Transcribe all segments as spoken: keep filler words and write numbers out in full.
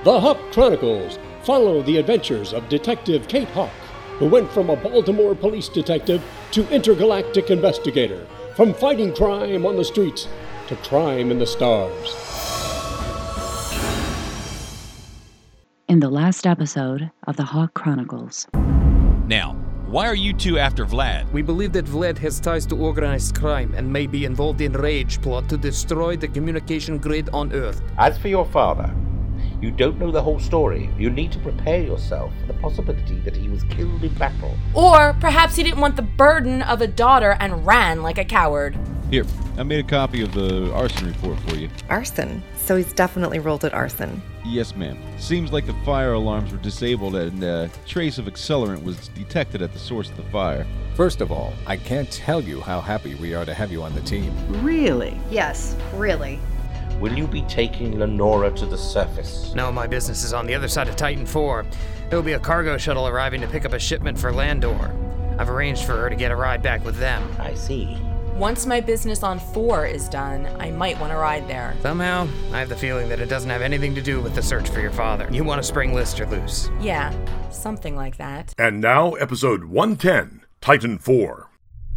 The Hawk Chronicles follow the adventures of Detective Kate Hawk, who went from a Baltimore police detective to intergalactic investigator, from fighting crime on the streets to crime in the stars. In the last episode of The Hawk Chronicles. Now, why are you two after Vlad? We believe that Vlad has ties to organized crime and may be involved in Rage plot to destroy the communication grid on Earth. As for your father, you don't know the whole story. You need to prepare yourself for the possibility that he was killed in battle. Or perhaps he didn't want the burden of a daughter and ran like a coward. Here, I made a copy of the arson report for you. Arson? So he's definitely rolled at arson. Yes, ma'am. Seems like the fire alarms were disabled and a trace of accelerant was detected at the source of the fire. First of all, I can't tell you how happy we are to have you on the team. Really? Yes, really. Will you be taking Lenora to the surface? No, my business is on the other side of Titan four. There will be a cargo shuttle arriving to pick up a shipment for Landor. I've arranged for her to get a ride back with them. I see. Once my business on four is done, I might want to ride there. Somehow, I have the feeling that it doesn't have anything to do with the search for your father. You want to spring Lister loose. Yeah, something like that. And now, episode one ten, Titan four.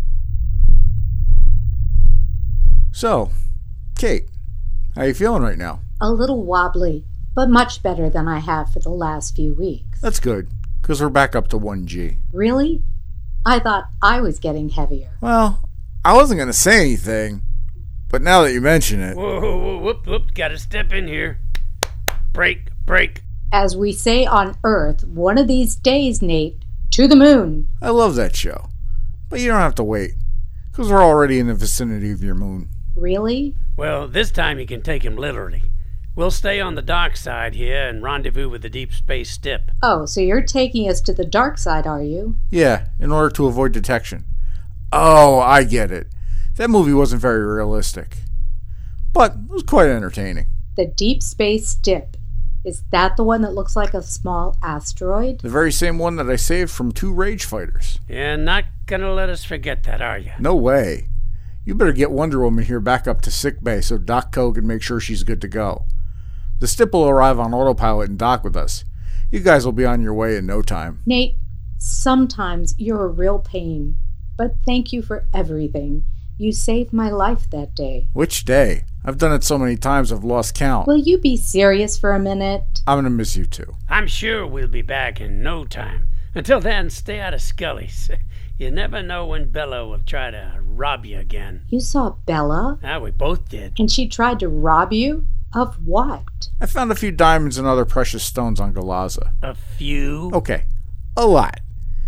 So, Kate, how are you feeling right now? A little wobbly, but much better than I have for the last few weeks. That's good, because we're back up to one G. Really? I thought I was getting heavier. Well, I wasn't going to say anything, but now that you mention it... Whoa, whoa, whoa, whoop, whoop, gotta step in here. Break, break. As we say on Earth, one of these days, Nate, to the moon. I love that show, but you don't have to wait, because we're already in the vicinity of your moon. Really? Well, this time you can take him literally. We'll stay on the dark side here and rendezvous with the deep space stip. Oh, so you're taking us to the dark side, are you? Yeah, in order to avoid detection. Oh, I get it. That movie wasn't very realistic, but it was quite entertaining. The Deep Space Dip. Is that the one that looks like a small asteroid? The very same one that I saved from two Rage fighters. You're not gonna let us forget that, are you? No way. You better get Wonder Woman here back up to sickbay so Doc Co can make sure she's good to go. The Stip will arrive on autopilot and dock with us. You guys will be on your way in no time. Nate, sometimes you're a real pain. But thank you for everything. You saved my life that day. Which day? I've done it so many times I've lost count. Will you be serious for a minute? I'm gonna miss you too. I'm sure we'll be back in no time. Until then, stay out of Scully's. You never know when Bella will try to rob you again. You saw Bella? Ah, we both did. And she tried to rob you? Of what? I found a few diamonds and other precious stones on Galaza. A few? Okay, a lot.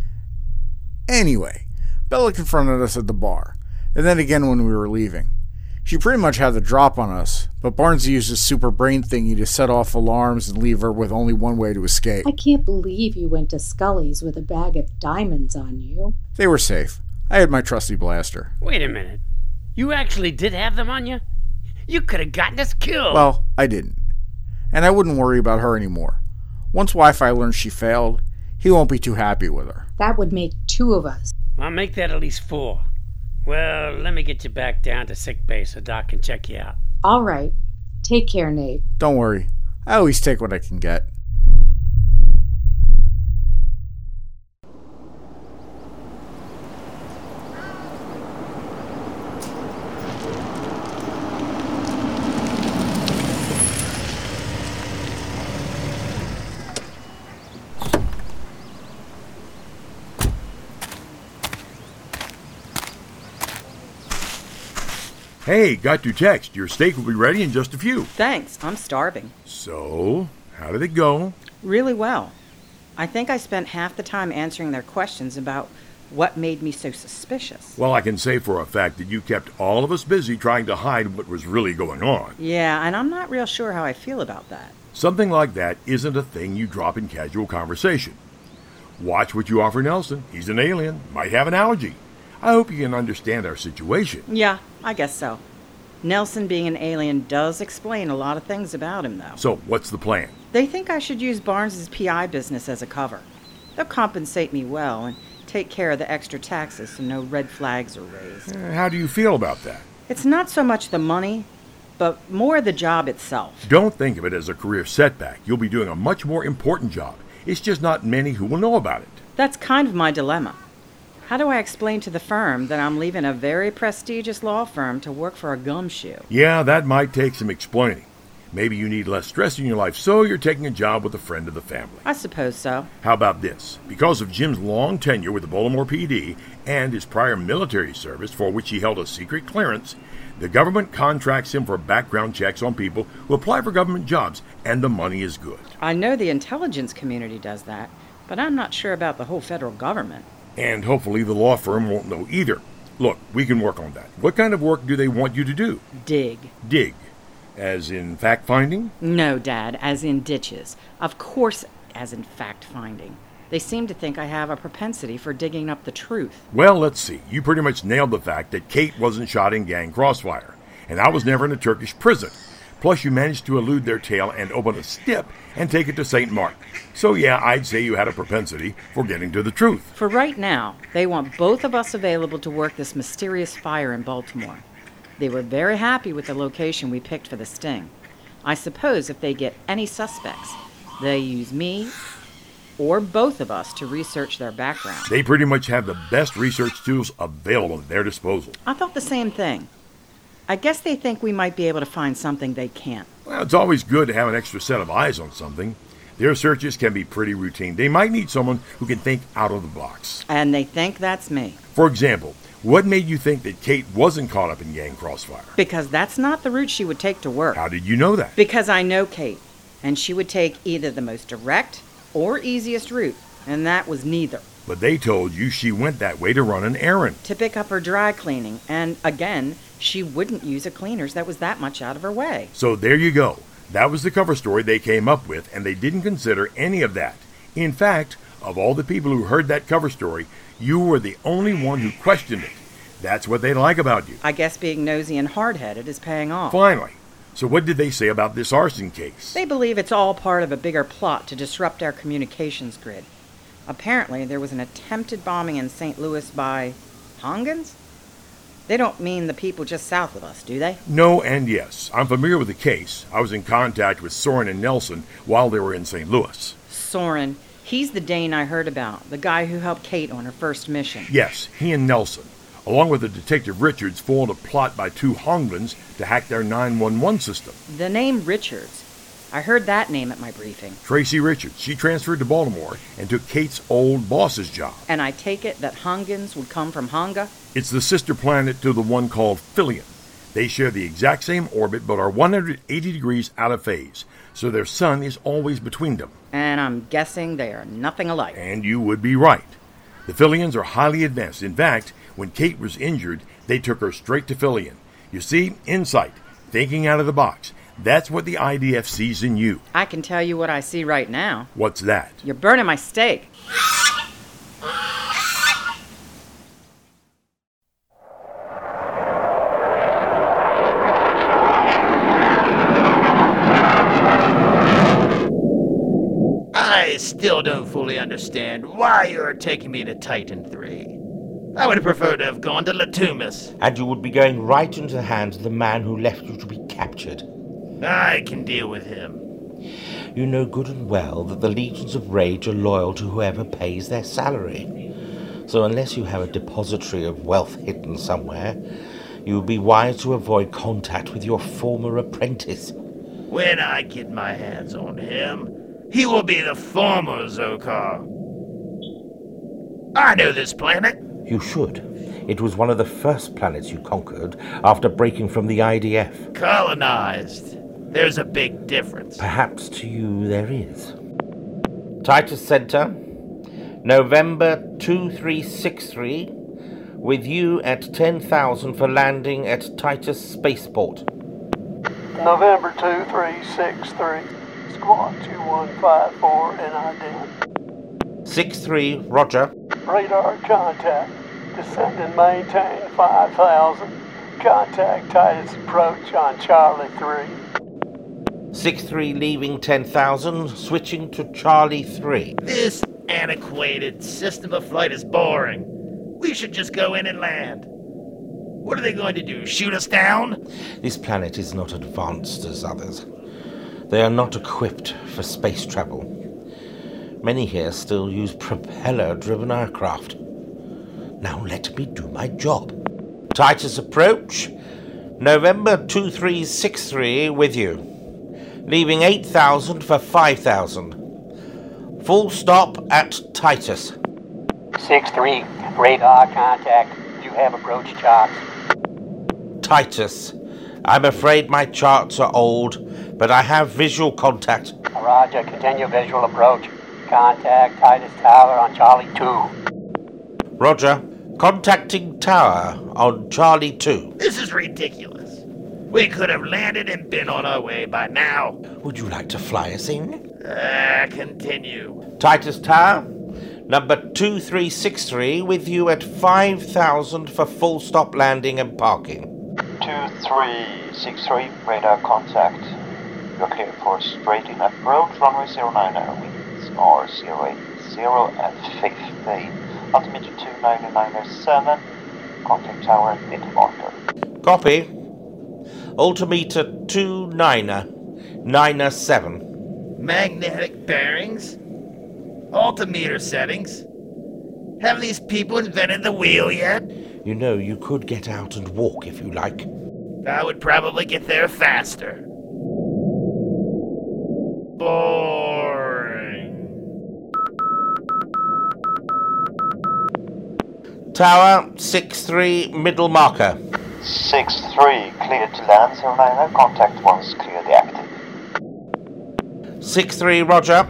Anyway, Bella confronted us at the bar, and then again when we were leaving. She pretty much had the drop on us, but Barnes used his super brain thingy to set off alarms and leave her with only one way to escape. I can't believe you went to Scully's with a bag of diamonds on you. They were safe. I had my trusty blaster. Wait a minute. You actually did have them on you? You could have gotten us killed. Well, I didn't. And I wouldn't worry about her anymore. Once Wi-Fi learns she failed, he won't be too happy with her. That would make two of us. I'll make that at least four. Well, let me get you back down to sickbay so Doc can check you out. All right. Take care, Nate. Don't worry. I always take what I can get. Hey, got your text. Your steak will be ready in just a few. Thanks. I'm starving. So, how did it go? Really well. I think I spent half the time answering their questions about what made me so suspicious. Well, I can say for a fact that you kept all of us busy trying to hide what was really going on. Yeah, and I'm not real sure how I feel about that. Something like that isn't a thing you drop in casual conversation. Watch what you offer Nelson. He's an alien, might have an allergy. I hope you can understand our situation. Yeah, I guess so. Nelson being an alien does explain a lot of things about him, though. So, what's the plan? They think I should use Barnes's P I business as a cover. They'll compensate me well and take care of the extra taxes so no red flags are raised. Uh, how do you feel about that? It's not so much the money, but more the job itself. Don't think of it as a career setback. You'll be doing a much more important job. It's just not many who will know about it. That's kind of my dilemma. How do I explain to the firm that I'm leaving a very prestigious law firm to work for a gumshoe? Yeah, that might take some explaining. Maybe you need less stress in your life, so you're taking a job with a friend of the family. I suppose so. How about this? Because of Jim's long tenure with the Baltimore P D and his prior military service, for which he held a secret clearance, the government contracts him for background checks on people who apply for government jobs, and the money is good. I know the intelligence community does that, but I'm not sure about the whole federal government. And hopefully the law firm won't know either. Look, we can work on that. What kind of work do they want you to do? Dig. Dig. As in fact-finding? No, Dad, as in ditches. Of course, as in fact-finding. They seem to think I have a propensity for digging up the truth. Well, let's see. You pretty much nailed the fact that Kate wasn't shot in gang crossfire, and I was never in a Turkish prison. Plus, you managed to elude their tail and open a stip and take it to Saint Mark. So yeah, I'd say you had a propensity for getting to the truth. For right now, they want both of us available to work this mysterious fire in Baltimore. They were very happy with the location we picked for the sting. I suppose if they get any suspects, they use me or both of us to research their background. They pretty much have the best research tools available at their disposal. I thought the same thing. I guess they think we might be able to find something they can't. Well, it's always good to have an extra set of eyes on something. Their searches can be pretty routine. They might need someone who can think out of the box. And they think that's me. For example, what made you think that Kate wasn't caught up in gang crossfire? Because that's not the route she would take to work. How did you know that? Because I know Kate, and she would take either the most direct or easiest route, and that was neither. But they told you she went that way to run an errand. To pick up her dry cleaning, and again, she wouldn't use a cleaner's that was that much out of her way. So there you go. That was the cover story they came up with, and they didn't consider any of that. In fact, of all the people who heard that cover story, you were the only one who questioned it. That's what they like about you. I guess being nosy and hard-headed is paying off. Finally. So what did they say about this arson case? They believe it's all part of a bigger plot to disrupt our communications grid. Apparently, there was an attempted bombing in Saint Louis by Hongans? They don't mean the people just south of us, do they? No and yes. I'm familiar with the case. I was in contact with Soren and Nelson while they were in Saint Louis. Soren. He's the Dane I heard about, the guy who helped Kate on her first mission. Yes, he and Nelson, along with the Detective Richards, foiled a plot by two Honglans to hack their nine one one system. The name Richards. I heard that name at my briefing. Tracy Richards. She transferred to Baltimore and took Kate's old boss's job. And I take it that Hongans would come from Honga? It's the sister planet to the one called Philion. They share the exact same orbit but are one hundred eighty degrees out of phase, so their sun is always between them. And I'm guessing they are nothing alike. And you would be right. The Philions are highly advanced. In fact, when Kate was injured, they took her straight to Philion. You see, insight, thinking out of the box. That's what the I D F sees in you. I can tell you what I see right now. What's that? You're burning my steak. I still don't fully understand why you're taking me to Titan three. I would have preferred to have gone to Latumus. And you would be going right into the hands of the man who left you to be captured. I can deal with him. You know good and well that the Legions of Rage are loyal to whoever pays their salary. So unless you have a depository of wealth hidden somewhere, you would be wise to avoid contact with your former apprentice. When I get my hands on him, he will be the former Zokar. I know this planet. You should. It was one of the first planets you conquered after breaking from the I D F. Colonized. There's a big difference. Perhaps to you there is. Titus Center, November two three six three, with you at ten thousand for landing at Titus Spaceport. November two three six three, Squawk two one five four, and ident. six three, roger. Radar contact. Descend and maintain five thousand. Contact Titus approach on Charlie three. six three leaving ten thousand, switching to Charlie three. This antiquated system of flight is boring. We should just go in and land. What are they going to do, shoot us down? This planet is not advanced as others. They are not equipped for space travel. Many here still use propeller-driven aircraft. Now let me do my job. Titus approach. November two three six three with you. Leaving eight thousand for five thousand. Full stop at Titus. six three, radar contact. You have approach charts. Titus. I'm afraid my charts are old, but I have visual contact. Roger, continue visual approach. Contact Titus Tower on Charlie two. Roger. Contacting Tower on Charlie two. This is ridiculous. We could have landed and been on our way by now. Would you like to fly us in? Ah, uh, continue. Titus Tower, number two three six three, with you at five thousand for full stop landing and parking. two three six three, radar contact. You're clear for straight in approach, runway zero nine zero, winds are zero eight zero at fifty. Altimeter two nine nine seven, contact tower at mid marker. Copy. Altimeter two nine nine seven. Magnetic bearings? Altimeter settings? Have these people invented the wheel yet? You know, you could get out and walk if you like. I would probably get there faster. Boring. Tower six three, middle marker. six three, clear to land, zero nine zero, contact once clearly active. six three, roger.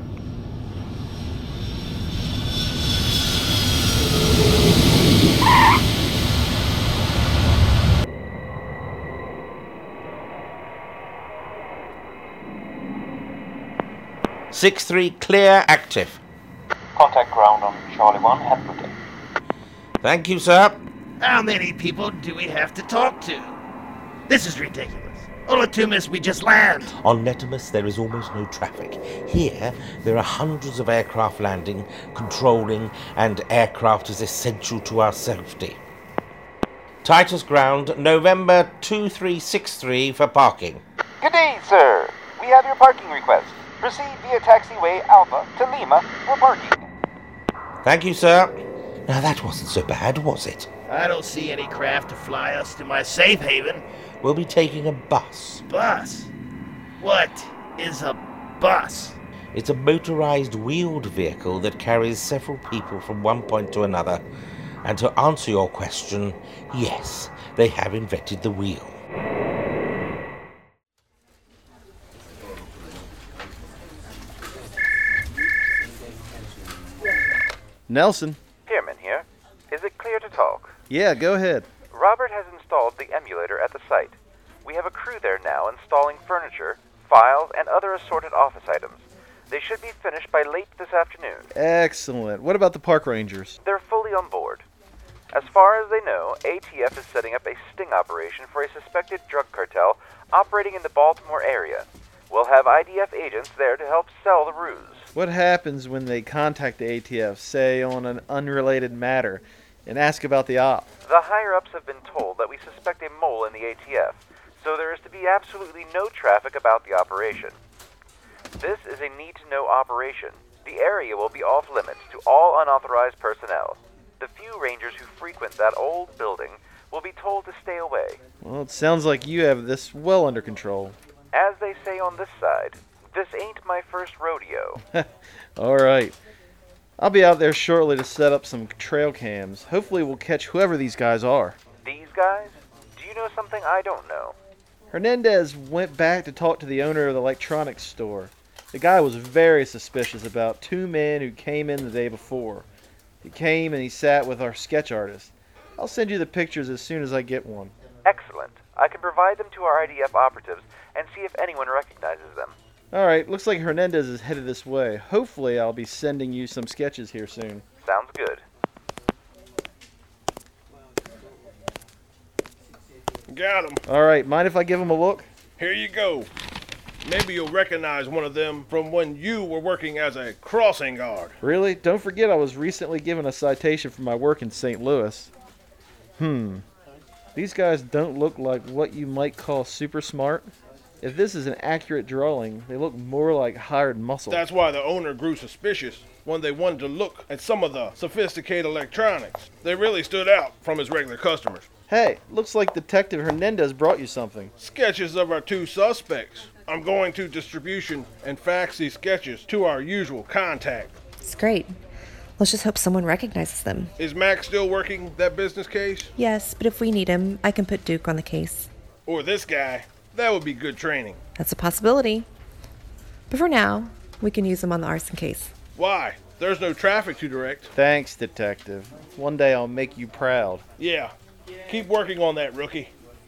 six three, clear, active. Contact ground on Charlie one, have a good day. Thank you, sir. How many people do we have to talk to? This is ridiculous. Olatumus, we just land. On Netimus, there is almost no traffic. Here, there are hundreds of aircraft landing, controlling, and aircraft is essential to our safety. Titus ground, November two three six three for parking. Good day, sir. We have your parking request. Proceed via taxiway Alpha to Lima for parking. Thank you, sir. Now that wasn't so bad, was it? I don't see any craft to fly us to my safe haven. We'll be taking a bus. Bus? What is a bus? It's a motorized wheeled vehicle that carries several people from one point to another. And to answer your question, yes, they have invented the wheel. Nelson. Pierman here. Is it clear to talk? Yeah, go ahead. Robert has installed the emulator at the site. We have a crew there now installing furniture, files, and other assorted office items. They should be finished by late this afternoon. Excellent. What about the park rangers? They're fully on board. As far as they know, A T F is setting up a sting operation for a suspected drug cartel operating in the Baltimore area. We'll have I D F agents there to help sell the ruse. What happens when they contact the A T F, say on an unrelated matter, and ask about the op? The higher-ups have been told that we suspect a mole in the A T F, so there is to be absolutely no traffic about the operation. This is a need-to-know operation. The area will be off-limits to all unauthorized personnel. The few rangers who frequent that old building will be told to stay away. Well, it sounds like you have this well under control. As they say on this side, this ain't my first rodeo. All right. I'll be out there shortly to set up some trail cams. Hopefully we'll catch whoever these guys are. These guys? Do you know something I don't know? Hernandez went back to talk to the owner of the electronics store. The guy was very suspicious about two men who came in the day before. He came and he sat with our sketch artist. I'll send you the pictures as soon as I get one. Excellent. I can provide them to our I D F operatives and see if anyone recognizes them. Alright, looks like Hernandez is headed this way. Hopefully I'll be sending you some sketches here soon. Sounds good. Got him. Alright, mind if I give him a look? Here you go. Maybe you'll recognize one of them from when you were working as a crossing guard. Really? Don't forget I was recently given a citation for my work in Saint Louis. Hmm. These guys don't look like what you might call super smart. If this is an accurate drawing, they look more like hired muscle. That's why the owner grew suspicious when they wanted to look at some of the sophisticated electronics. They really stood out from his regular customers. Hey, looks like Detective Hernandez brought you something. Sketches of our two suspects. I'm going to distribution and fax these sketches to our usual contact. It's great. Let's just hope someone recognizes them. Is Mac still working that business case? Yes, but if we need him, I can put Duke on the case. Or this guy. That would be good training. That's a possibility. But for now, we can use him on the arson case. Why? There's no traffic to direct. Thanks, Detective. One day I'll make you proud. Yeah. Keep working on that, rookie.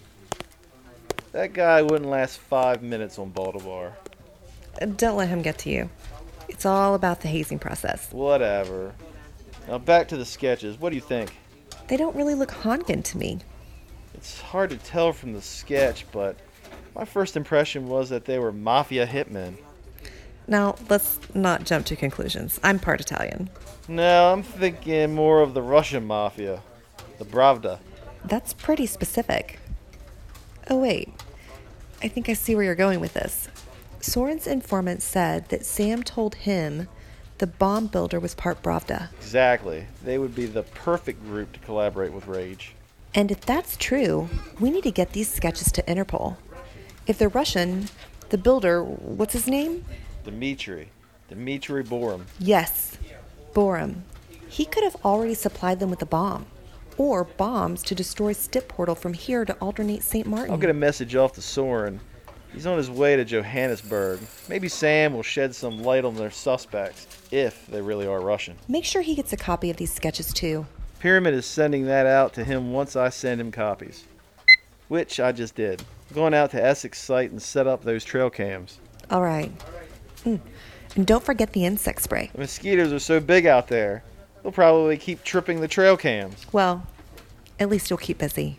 That guy wouldn't last five minutes on Baltimore. Don't let him get to you. It's all about the hazing process. Whatever. Now back to the sketches. What do you think? They don't really look Honkin to me. It's hard to tell from the sketch, but my first impression was that they were mafia hitmen. Now, let's not jump to conclusions. I'm part Italian. No, I'm thinking more of the Russian mafia. The Pravda. That's pretty specific. Oh, wait. I think I see where you're going with this. Soren's informant said that Sam told him the bomb builder was part Pravda. Exactly. They would be the perfect group to collaborate with Rage. And if that's true, we need to get these sketches to Interpol. If they're Russian, the builder, what's his name? Dmitri. Dmitri Borum. Yes, Borum. He could have already supplied them with a bomb. Or bombs to destroy Stip Portal from here to alternate Saint Martin. I'll get a message off to Soren. He's on his way to Johannesburg. Maybe Sam will shed some light on their suspects, if they really are Russian. Make sure he gets a copy of these sketches, too. Pyramid is sending that out to him once I send him copies. Which I just did. I'm going out to Essex site and set up those trail cams. All right. Mm. And don't forget the insect spray. The mosquitoes are so big out there, they'll probably keep tripping the trail cams. Well, at least you'll keep busy.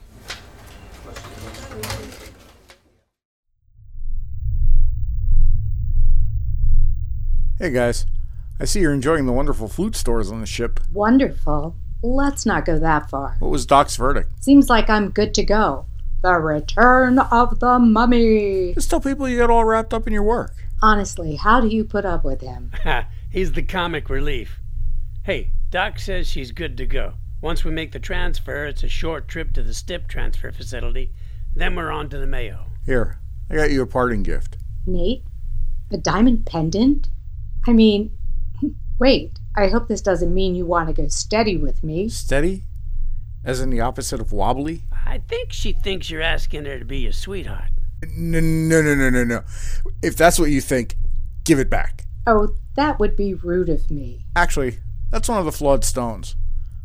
Hey guys, I see you're enjoying the wonderful flute stores on the ship. Wonderful. Let's not go that far. What was Doc's verdict? Seems like I'm good to go. The return of the mummy. Just tell people you get all wrapped up in your work. Honestly, how do you put up with him? He's the comic relief. Hey, Doc says she's good to go. Once we make the transfer, it's a short trip to the Stip transfer facility. Then we're on to the Mayo. Here, I got you a parting gift. Nate? A diamond pendant? I mean, wait, I hope this doesn't mean you want to go steady with me. Steady? As in the opposite of wobbly? I think she thinks you're asking her to be your sweetheart. No, no, no, no, no, no. If that's what you think, give it back. Oh, that would be rude of me. Actually, that's one of the flawed stones.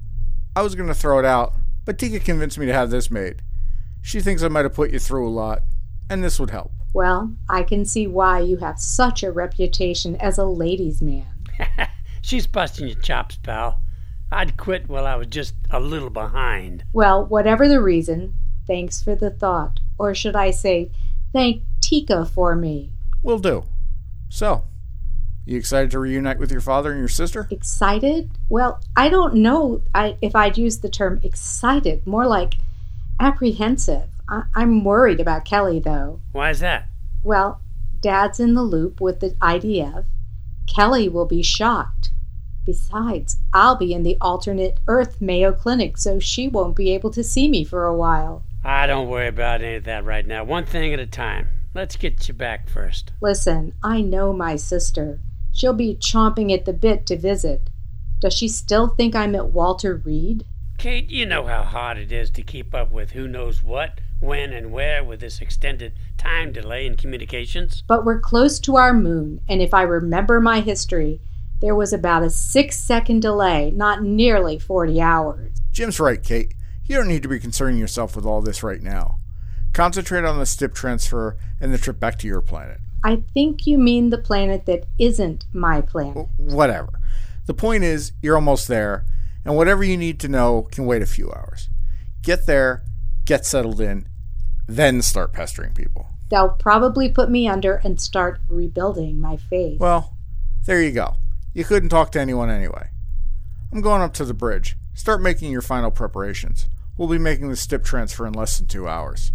I was going to throw it out, but Tika convinced me to have this made. She thinks I might have put you through a lot, and this would help. Well, I can see why you have such a reputation as a ladies' man. She's busting your chops, pal. I'd quit while I was just a little behind. Well, whatever the reason, thanks for the thought. Or should I say, thank Tika for me. Will do. So, you excited to reunite with your father and your sister? Excited? Well, I don't know I, if I'd use the term excited. More like apprehensive. I, I'm worried about Kelly, though. Why is that? Well, Dad's in the loop with the I D F. Kelly will be shocked. Besides, I'll be in the alternate Earth Mayo Clinic, so she won't be able to see me for a while. I don't worry about any of that right now. One thing at a time. Let's get you back first. Listen, I know my sister. She'll be chomping at the bit to visit. Does she still think I'm at Walter Reed? Kate, you know how hard it is to keep up with who knows what, when, and where with this extended time delay in communications. But we're close to our moon, and if I remember my history, there was about a six-second delay, not nearly forty hours. Jim's right, Kate. You don't need to be concerning yourself with all this right now. Concentrate on the Stip transfer and the trip back to your planet. I think you mean the planet that isn't my planet. Whatever. The point is, you're almost there, and whatever you need to know can wait a few hours. Get there, get settled in, then start pestering people. They'll probably put me under and start rebuilding my faith. Well, there you go. You couldn't talk to anyone anyway. I'm going up to the bridge. Start making your final preparations. We'll be making the stip transfer in less than two hours.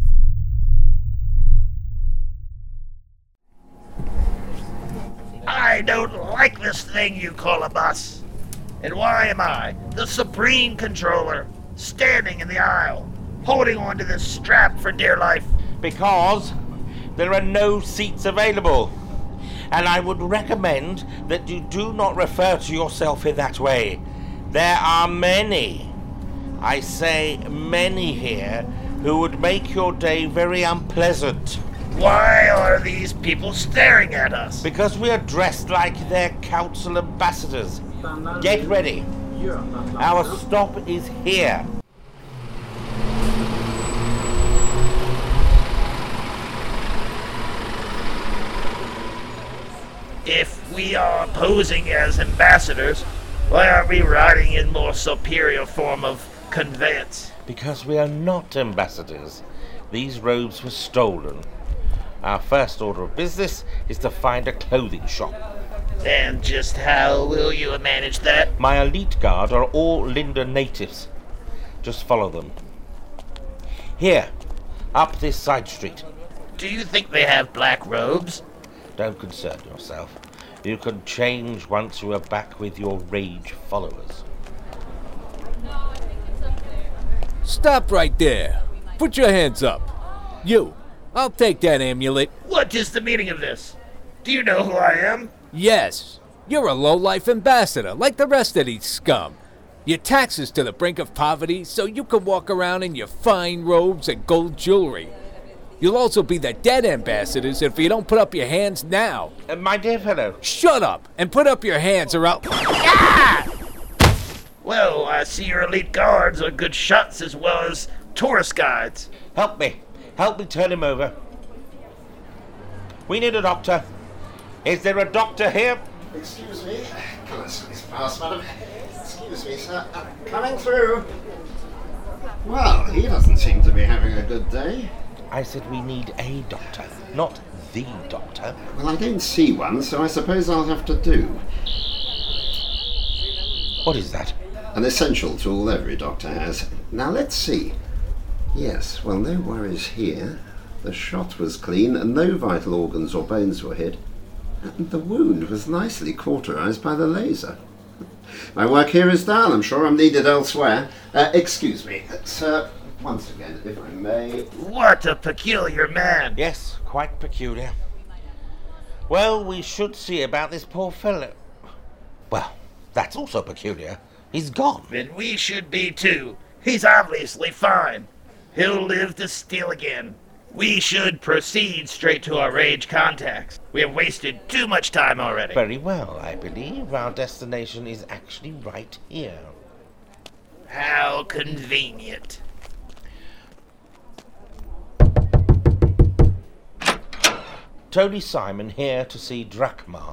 I don't like this thing you call a bus. And why am I, the Supreme Controller, standing in the aisle, holding onto this strap for dear life? Because there are no seats available. And I would recommend that you do not refer to yourself in that way. There are many, I say many here, who would make your day very unpleasant. Why are these people staring at us? Because we are dressed like their council ambassadors. Get ready. Our stop is here. If we are posing as ambassadors, why aren't we riding in more superior form of conveyance? Because we are not ambassadors. These robes were stolen. Our first order of business is to find a clothing shop. And just how will you manage that? My elite guard are all Linda natives. Just follow them. Here, up this side street. Do you think they have black robes? Don't concern yourself. You can change once you are back with your rage followers. Stop right there. Put your hands up. You. I'll take that amulet. What is the meaning of this? Do you know who I am? Yes. You're a low-life ambassador, like the rest of these scum. Your taxes to the brink of poverty so you can walk around in your fine robes and gold jewelry. You'll also be the dead ambassadors if you don't put up your hands now. Uh, my dear fellow. Shut up and put up your hands or I'll... Ah! Well, I see your elite guards are good shots as well as tourist guides. Help me. Help me turn him over. We need a doctor. Is there a doctor here? Excuse me. Come on, please pass, madam. Excuse me, sir. Uh, coming through. Well, he doesn't seem to be having a good day. I said we need a doctor, not the doctor. Well, I don't see one, so I suppose I'll have to do. What is that? An essential tool every doctor has. Now, let's see. Yes, well, no worries here. The shot was clean and no vital organs or bones were hit. And the wound was nicely cauterized by the laser. My work here is done. I'm sure I'm needed elsewhere. Uh, excuse me, sir. Once again, if I may. What a peculiar man! Yes, quite peculiar. Well, we should see about this poor fellow. Well, that's also peculiar. He's gone. Then we should be too. He's obviously fine. He'll live to steal again. We should proceed straight to our rage contacts. We have wasted too much time already. Very well, I believe our destination is actually right here. How convenient. Tony Simon here to see Drachma.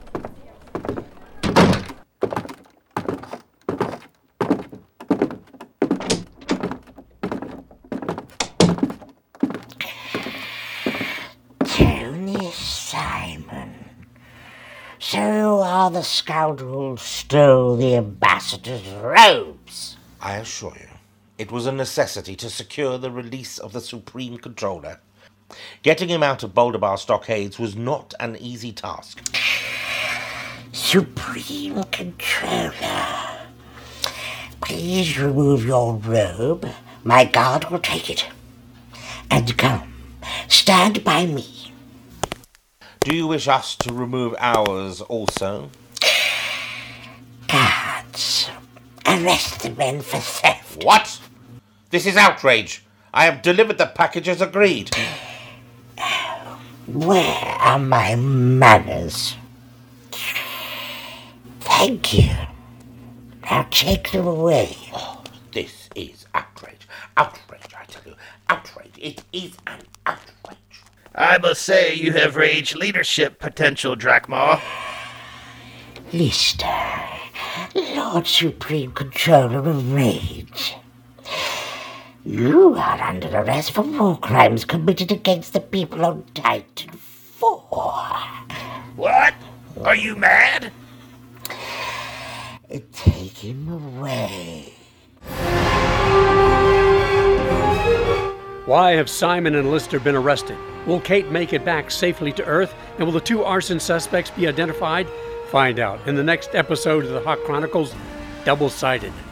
Tony Simon. So you are the scoundrel who stole the ambassador's robes? I assure you, it was a necessity to secure the release of the Supreme Controller. Getting him out of Boldabar stockades was not an easy task. Supreme Controller. Please remove your robe. My guard will take it. And come, stand by me. Do you wish us to remove ours also? Guards, arrest the men for theft. What? This is outrage. I have delivered the package as agreed. Where are my manners? Thank you. Now take them away. Oh, this is outrage. Outrage, I tell you. Outrage. It is an outrage. I must say you have rage leadership potential, Drachma. Lister, Lord Supreme Controller of Rage. You are under arrest for war crimes committed against the people on Titan four. What? Are you mad? Take him away. Why have Simon and Lister been arrested? Will Kate make it back safely to Earth? And will the two arson suspects be identified? Find out in the next episode of the Hawk Chronicles, Double-Sided.